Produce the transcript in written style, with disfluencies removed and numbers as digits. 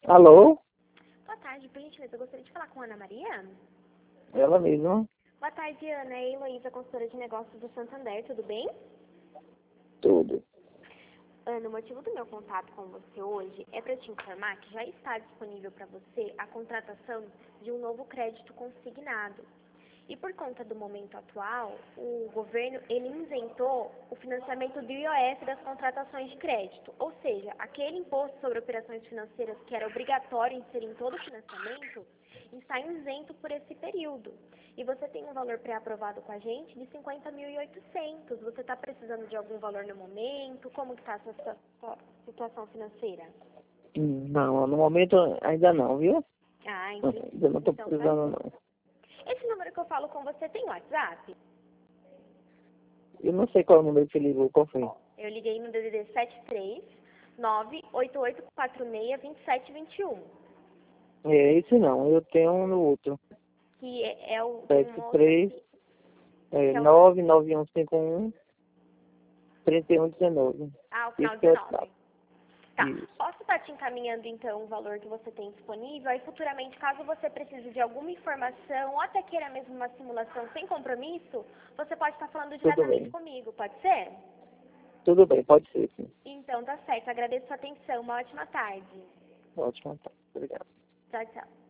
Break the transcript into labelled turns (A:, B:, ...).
A: Alô?
B: Boa tarde, por gentileza, eu gostaria de falar com a Ana Maria.
A: Ela mesma?
B: Boa tarde, Ana. É Heloísa, consultora de negócios do Santander, tudo bem?
A: Tudo.
B: Ana, o motivo do meu contato com você hoje é para te informar que já está disponível para você a contratação de um novo crédito consignado. E por conta do momento atual, o governo ele isentou o financiamento do IOF das contratações de crédito. Ou seja, aquele imposto sobre operações financeiras que era obrigatório inserir em todo o financiamento, está isento por esse período. E você tem um valor pré-aprovado com a gente de 50.800. Você está precisando de algum valor no momento? Como que está a sua situação financeira?
A: Não, no momento ainda não, viu?
B: Ah, entendi.
A: Ainda não estou
B: Então,
A: precisando, não.
B: esse número que eu falo com você tem WhatsApp?
A: Eu não sei qual é o número que você ligou, qual foi?
B: Eu liguei no DDD 73 988462721,
A: É esse não, eu tenho um no outro.
B: que é o de um moço
A: 73
B: aqui,
A: é,
B: que é o
A: 99151 3119.
B: o final
A: Esse é o
B: 19.
A: WhatsApp.
B: Tá.
A: Isso.
B: Posso estar te encaminhando, então, o valor que você tem disponível? Aí, futuramente, caso você precise de alguma informação, ou até queira mesmo uma simulação sem compromisso, você pode estar falando
A: Tudo
B: diretamente
A: bem.
B: comigo, pode ser?
A: Tudo bem, pode ser, sim.
B: Então, tá certo. Agradeço a atenção. Uma ótima tarde.
A: Ótimo, tá. Obrigado.
B: Tchau, tchau.